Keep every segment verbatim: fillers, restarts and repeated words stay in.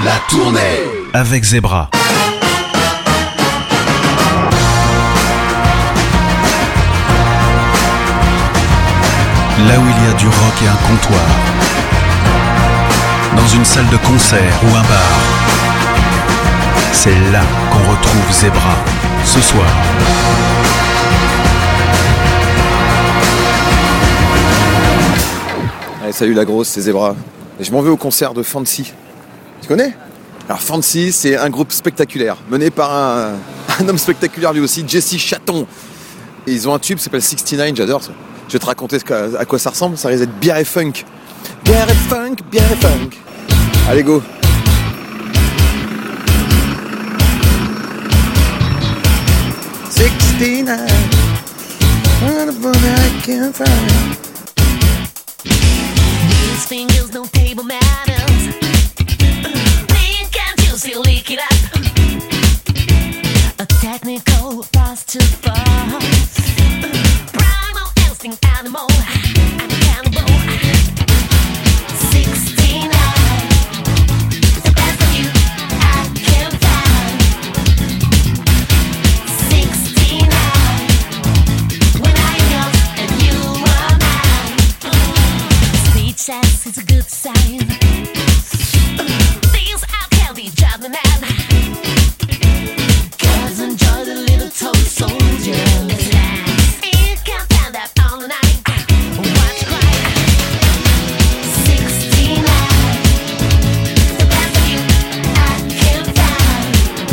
La tournée avec Zebra. Là où il y a du rock et un comptoir, dans une salle de concert ou un bar, c'est là qu'on retrouve Zebra, ce soir. Allez, salut la grosse, c'est Zebra. Et je m'en vais au concert de Fancy. Tu connais ? Alors Fancy, c'est un groupe spectaculaire, mené par un, un homme spectaculaire lui aussi, Jesse Chaton. Et ils ont un tube qui s'appelle soixante-neuf, j'adore ça. Je vais te raconter à quoi ça ressemble, ça risque d'être bière et funk. Bière et funk, bière et funk. Allez, go. soixante-neuf, what a bummer I can't find. These fingers, no table manners. Think can't you still lick it up? A technical fast to fast. Primal instinct animal. I'm a cannibal. sixty-nine. The best of you I can find. sixty-nine. When I'm yours and you are mine. Speechless is a good sign. These I tell the job man. Cause enjoy the little toy soldier. You can't stand that all night. Watch cry. sixty-nine. The best of you I can find.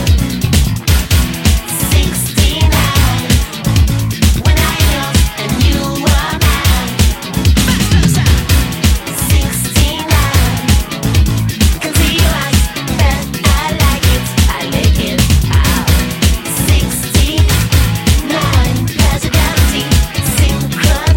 sixty-nine. When I'm yours and you are mine. sixty-nine. Can see your eyes that I like it. I like it. Out. sixty-nine. Pleasure guarantee. Synchronized.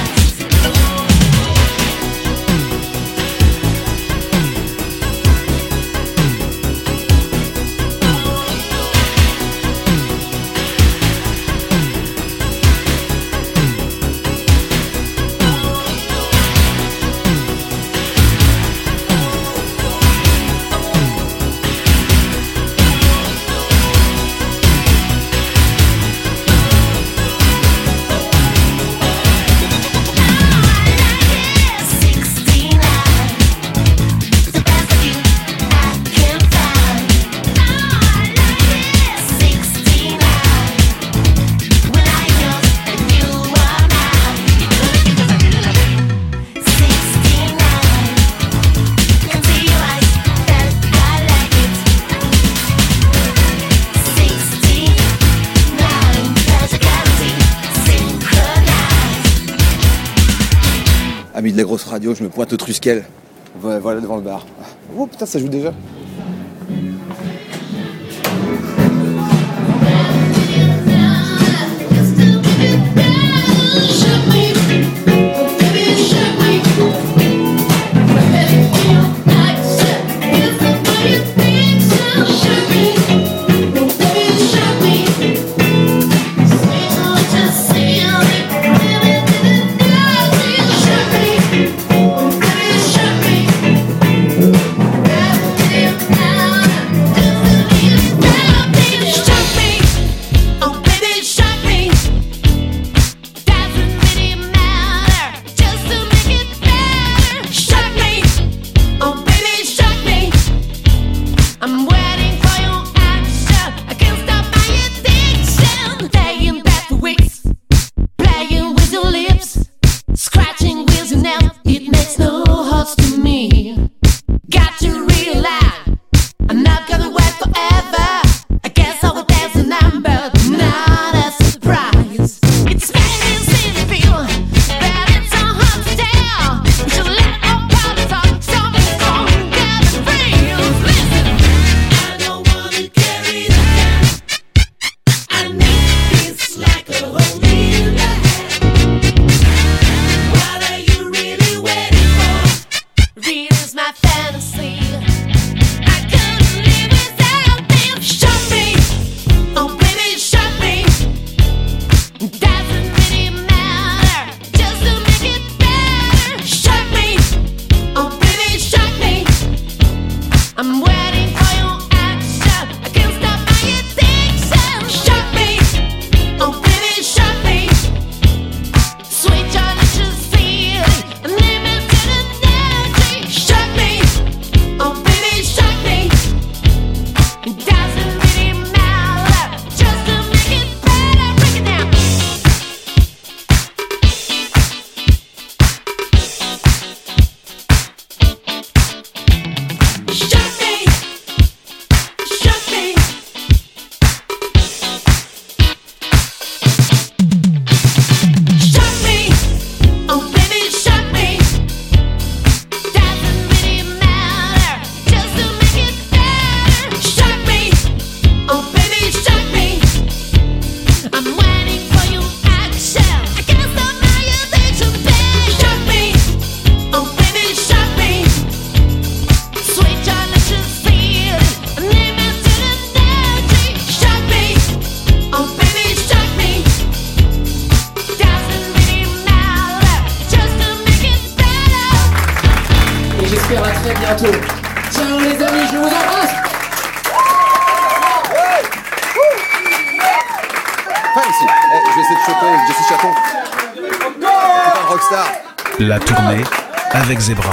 Ami de la grosse radio, je me pointe au Trusquel. Voilà devant le bar. Oh putain, ça joue déjà. I'm waiting et j'espère à très bientôt. Ciao les amis, je vous embrasse. Enfin, ici. Eh, je vais essayer de choper Jessie Chaton. C'est un rockstar. La tournée avec Zebra.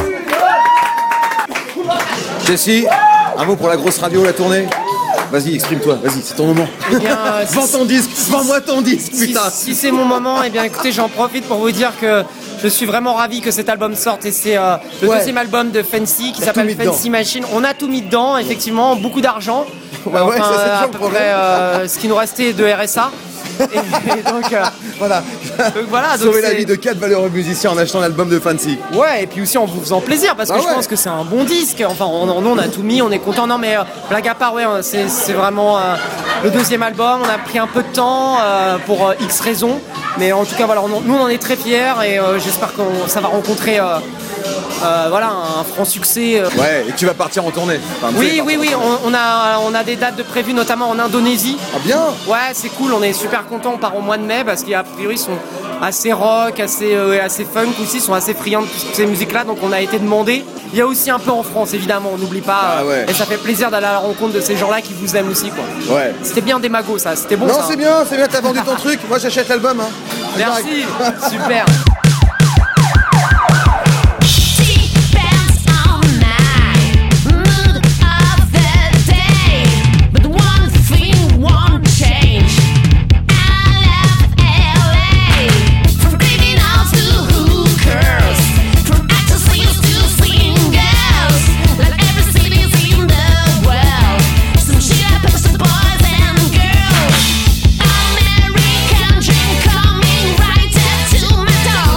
Jessie, un mot pour la grosse radio, la tournée. Vas-y, exprime-toi, vas-y, c'est ton moment. Eh bien, euh, Vends ton disque, vends-moi ton disque, Si, putain. si c'est mon moment, eh bien écoutez, j'en profite pour vous dire que je suis vraiment ravi que cet album sorte et c'est euh, le Ouais. deuxième album de Fancy qui T'as s'appelle tout mis dedans. Fancy Machine. On a tout mis dedans, effectivement, beaucoup d'argent. Bah ouais, ça, c'est toujours à le peu problème. près euh, ce qui nous restait de R S A. Et, et donc, euh, Voilà. donc voilà. Donc Sauver la c'est- vie de quatre valeureux musiciens en achetant l'album de Fancy. Ouais, et puis aussi en vous faisant plaisir parce que Bah je ouais. pense que c'est un bon disque. Enfin, on, on, on a tout mis, on est content. Non, mais euh, blague à part, ouais, c'est, c'est vraiment euh, le deuxième album. On a pris un peu de temps euh, pour euh, X raisons, mais en tout cas, voilà, on, nous on en est très fiers et euh, j'espère que ça va rencontrer euh, euh, voilà, un franc succès. euh. Ouais, et tu vas partir en tournée. Enfin, tu Oui, sais, oui, oui, on, on a, on a des dates de prévues, notamment en Indonésie. Ah bien. Ouais, c'est cool, on est super contents. On part au mois de mai parce qu'a priori, ils sont assez rock, assez, euh, assez funk aussi, ils sont assez friands de toutes ces musiques-là, donc on a été demandé. Il y a aussi un peu en France, évidemment, on n'oublie pas. Ah ouais. Et ça fait plaisir d'aller à la rencontre de ces gens-là qui vous aiment aussi, quoi. Ouais. C'était bien des magos, ça, c'était bon. Non, ça. c'est bien, c'est bien, t'as vendu ton truc. Moi, j'achète l'album. Hein. Merci, super. Depends on my mood of the day, but one thing won't change. I love L A, from criminals to hookers, from actresses to singers, like every city in the world. Some shit happens to boys and girls. American dream coming right up to my door.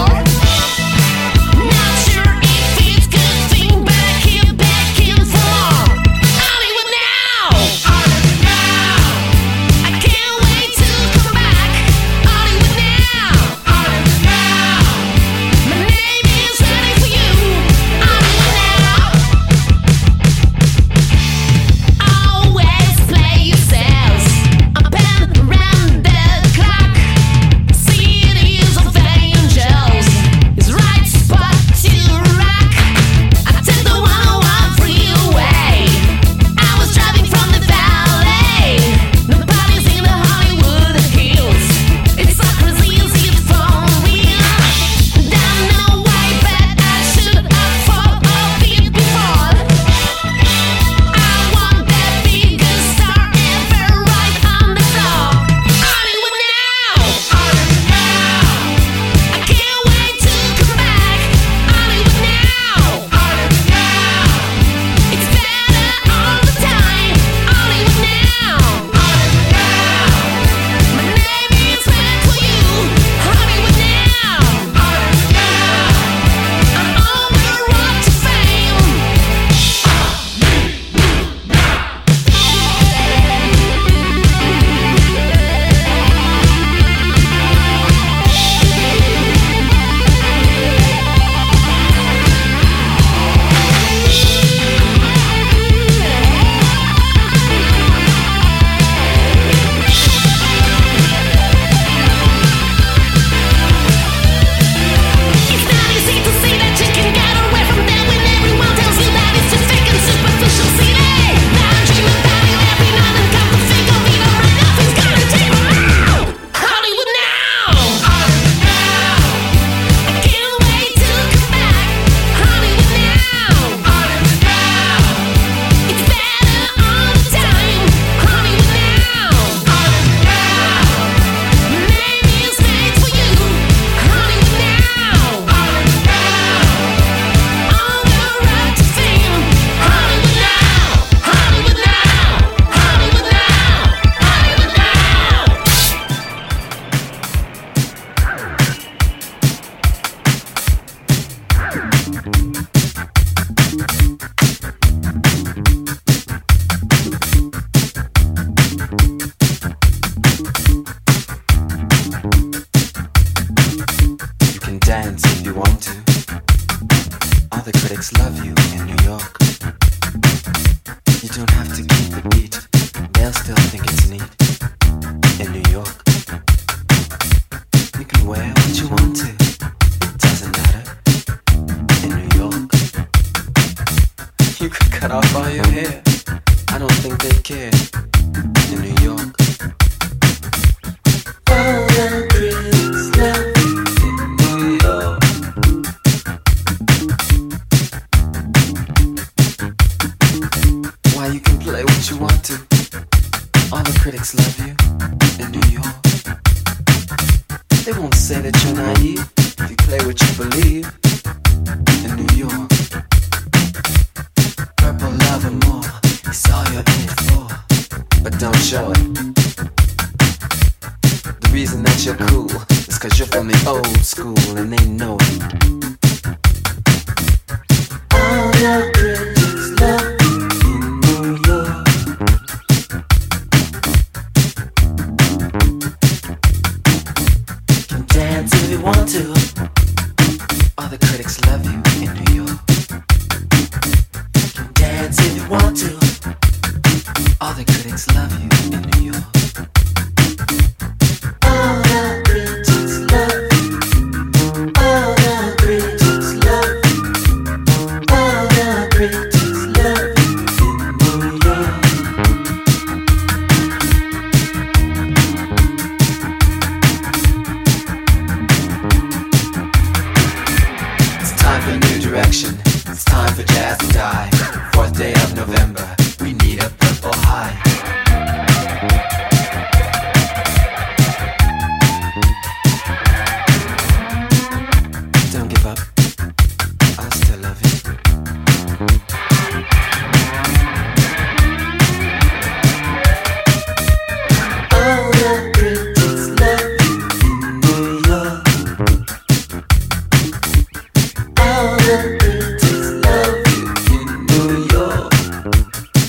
cut off all your hair. I don't think they care in New York. All the critics love in New York. Why you can play what you want to. All the critics love you in New York. They won't say that you're naive if you play what you believe in New York. Purple love and more, it's all you're in it for, but don't show it. The reason that you're cool is cause you're from the old school and they know it. All the critics love in New York. Can dance if you want to. All the critics love you in New York. Can dance if you want to. All the critics love you in New York. All the critics love you. All the critics love you. All the critics love you in New York. It's time for a new direction. It's time for jazz to die. Fourth day of November, we need a purple high. Don't give up, I'll still love you. All the critics love you in New York. All the critics love you in New York.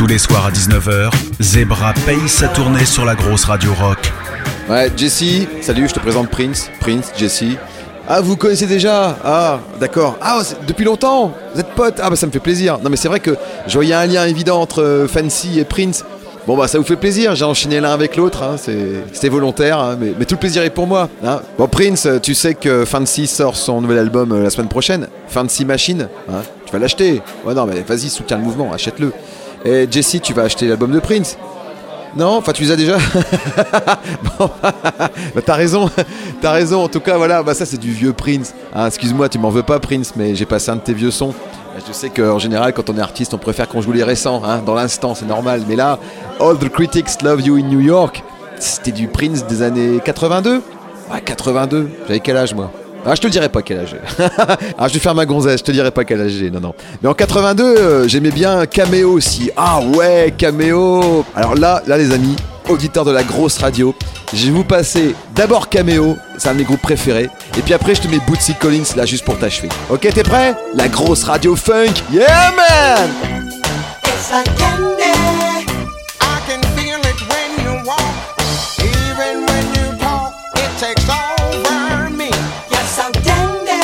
Tous les soirs à dix-neuf heures, Zebra paye sa tournée sur la grosse radio rock. Ouais, Jesse, salut, je te présente Prince. Prince, Jesse. Ah, vous connaissez déjà? Ah, d'accord. Ah, c'est- depuis longtemps? Vous êtes potes? Ah, bah ça me fait plaisir. Non, mais c'est vrai que je voyais un lien évident entre euh, Fancy et Prince. Bon, bah ça vous fait plaisir, j'ai enchaîné l'un avec l'autre, hein. c'est, c'était volontaire, hein, mais, mais tout le plaisir est pour moi. Hein. Bon, Prince, tu sais que Fancy sort son nouvel album euh, la semaine prochaine, Fancy Machine, hein. Tu vas l'acheter. Ouais, non, mais vas-y, soutiens le mouvement, achète-le. Et Jesse, tu vas acheter l'album de Prince? Non, enfin tu les as déjà. Bon, bah, t'as raison, t'as raison. En tout cas, voilà, bah ça c'est du vieux Prince. Hein, excuse-moi, tu m'en veux pas, Prince, mais j'ai passé un de tes vieux sons. Je sais qu'en général, quand on est artiste, on préfère qu'on joue les récents, hein, dans l'instant, c'est normal. Mais là, All the Critics Love You in New York, c'était du Prince des années quatre-vingt-deux. Ouais, quatre-vingt-deux. J'avais quel âge moi? Ah, je te dirai pas quel âge j'ai. Ah, je vais faire ma gonzesse, je te dirai pas quel âge j'ai, non, non. Mais en quatre-vingt-deux, euh, j'aimais bien Cameo aussi. Ah ouais, Cameo. Alors là, là les amis, auditeurs de la grosse radio, je vais vous passer d'abord Cameo, c'est un de mes groupes préférés. Et puis après, je te mets Bootsy Collins là juste pour t'achever. Ok, t'es prêt? La grosse radio funk, yeah man! It's like candy. I can feel it when you walk. Even when you talk, it takes over me. Yes, I'm candy.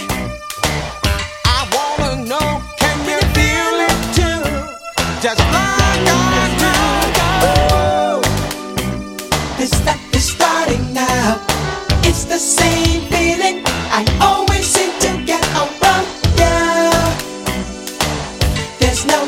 I wanna know, can you feel it too? Just like I do. Ooh. This stuff is starting now. It's the same feeling I always seem to get around you. There's no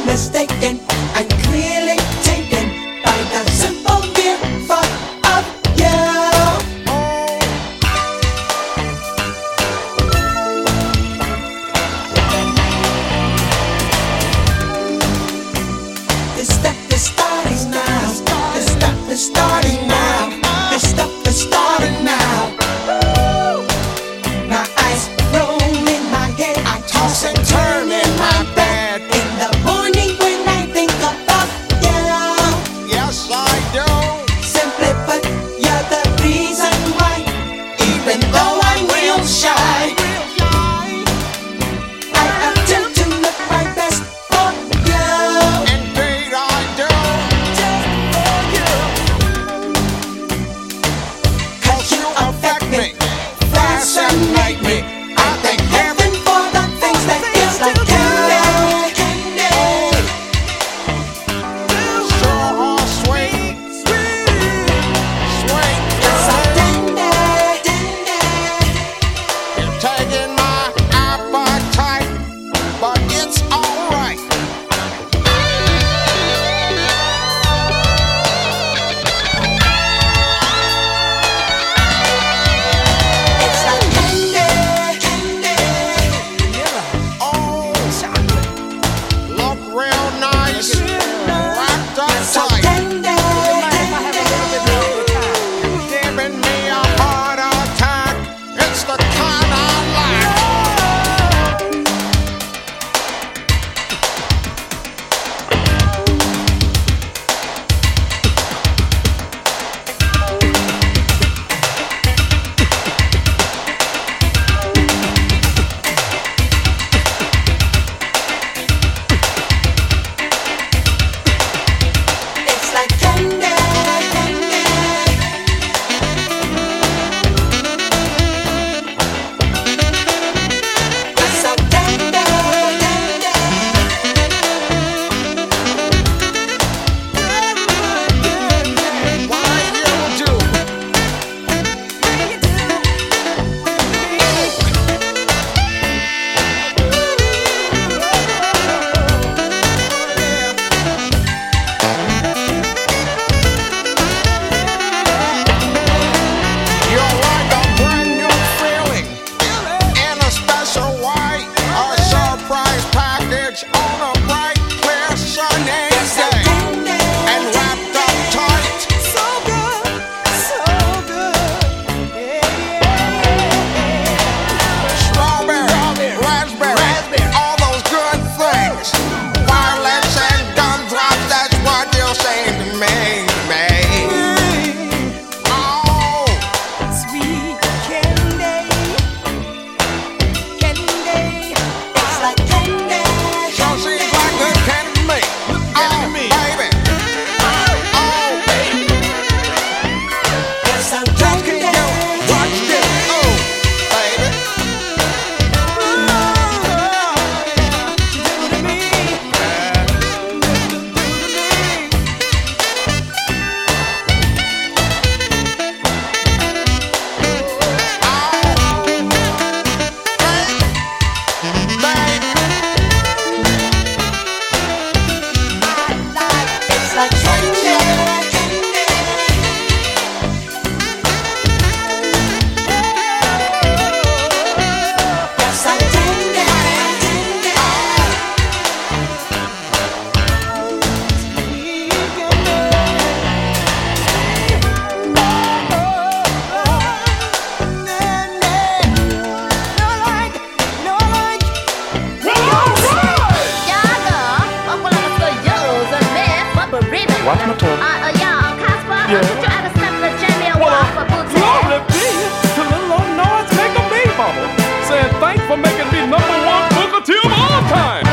watch my tongue. Uh, uh, yeah, uh, Casper, Yeah. uh, did you ever step the Jamie a Well, walk for booty? Lovely beat, the little old noise make a me bubble. Saying thanks for making me number one Booker T of all time.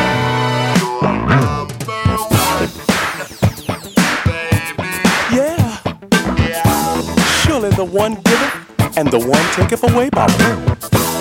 Yeah. Surely the one giveth and the one taketh away, Baba.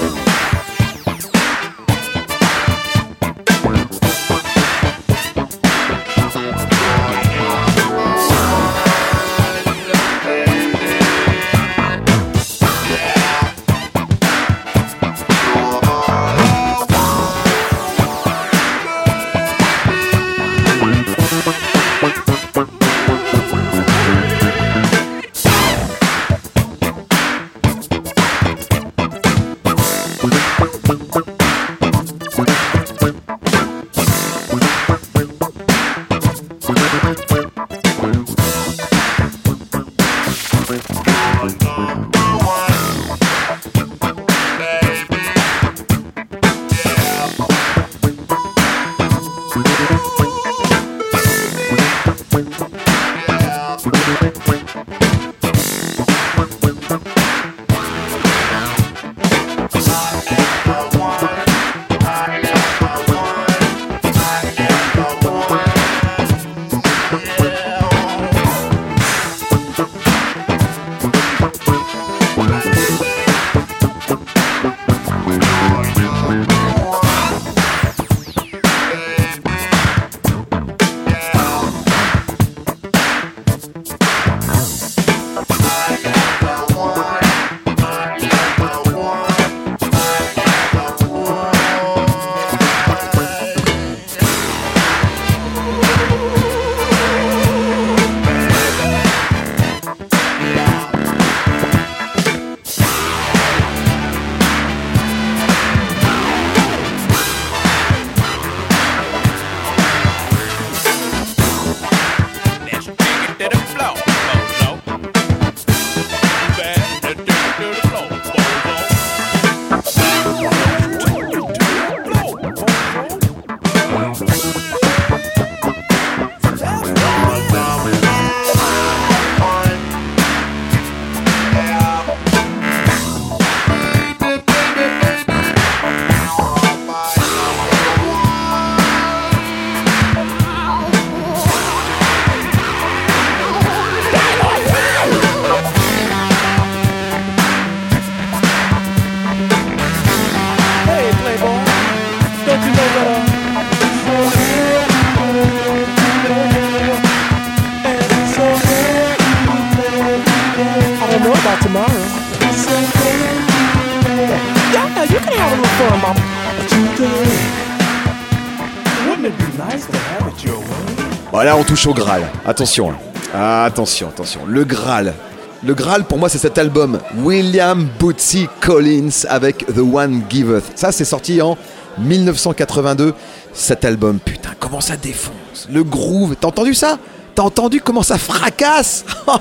Voilà, on touche au Graal. Attention, hein. attention, attention. Le Graal. Le Graal, pour moi, c'est cet album William Bootsy Collins avec The One Giveth. Ça, c'est sorti en dix-neuf cent quatre-vingt-deux. Cet album, putain, comment ça défonce. Le groove, t'as entendu ça ? T'as entendu comment ça fracasse?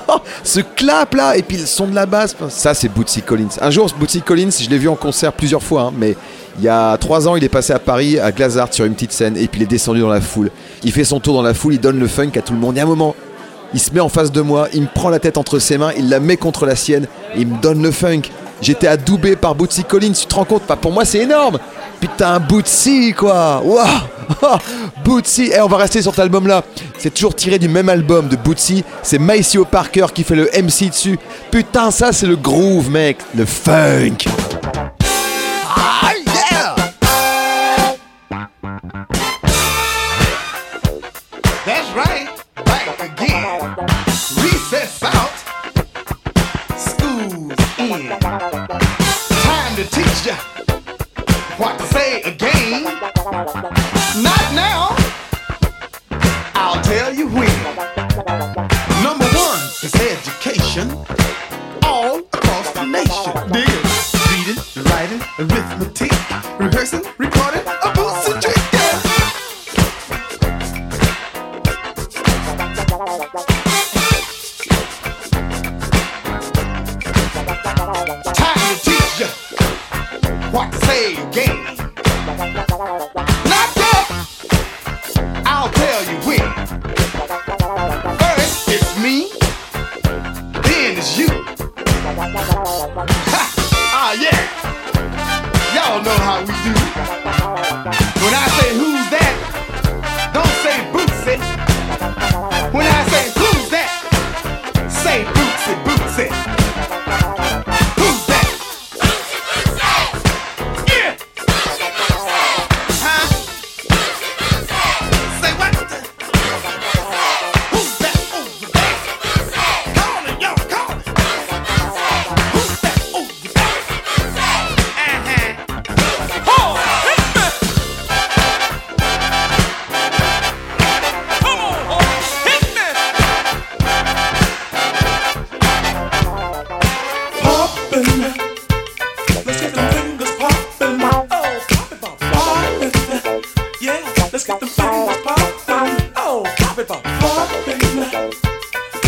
Ce clap là, et puis le son de la basse. Ça, c'est Bootsy Collins. Un jour, Bootsy Collins, je l'ai vu en concert plusieurs fois, hein, mais il y a trois ans, il est passé à Paris, à Glazart, sur une petite scène, et puis il est descendu dans la foule. Il fait son tour dans la foule, il donne le funk à tout le monde. Et à un moment, il se met en face de moi, il me prend la tête entre ses mains, il la met contre la sienne, et il me donne le funk. J'étais adoubé par Bootsy Collins, tu te rends compte? Pour moi, c'est énorme. Putain, Bootsy, quoi. Waouh. Bootsy. Et on va rester sur cet album-là. C'est toujours tiré du même album de Bootsy. C'est Maceo Parker qui fait le M C dessus. Putain, ça, c'est le groove, mec. Le funk. Ah, yeah. That's right. Back again. Recess out. School's in. Time to teach ya what to say again. Not now. I'll tell you when. Number one is education all across the nation. Dig it. Reading, writing, arithmetic, rehearsing, recording, a boots and trick. Yeah. Time to teach you what to say again. Not yet. I'll tell you when. First,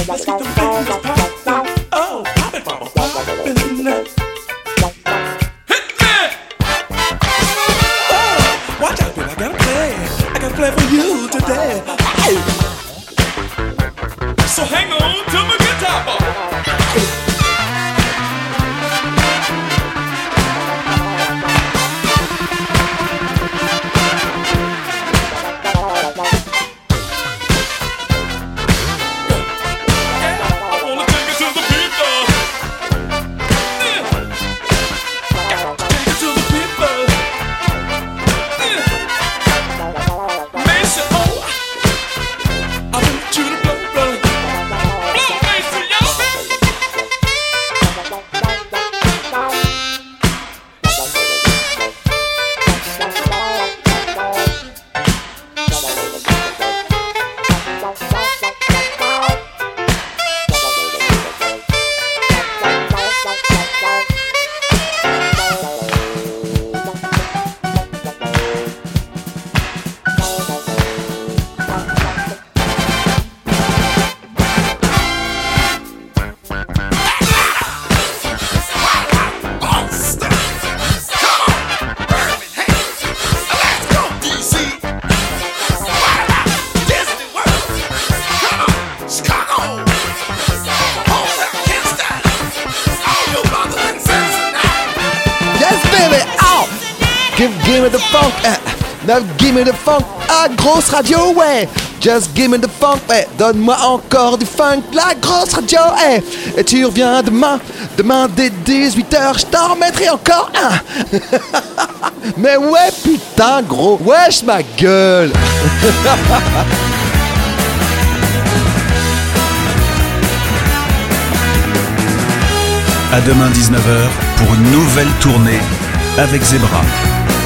Let's get them things poppin'. Oh, pop it, mama, poppin'. Hit me! Oh, watch out, baby, I got a plan. I got a plan for you today. Hey. So hang on to my guitar ball. Give me the funk, eh. Now give me the funk, ah, grosse radio, ouais. Just give me the funk, ouais. Donne-moi encore du funk, la grosse radio, eh. Et tu reviens demain, demain dès dix-huit heures, je t'en remettrai encore un. Mais ouais, putain, gros, wesh ma gueule. À demain dix-neuf heures pour une nouvelle tournée avec Zebra.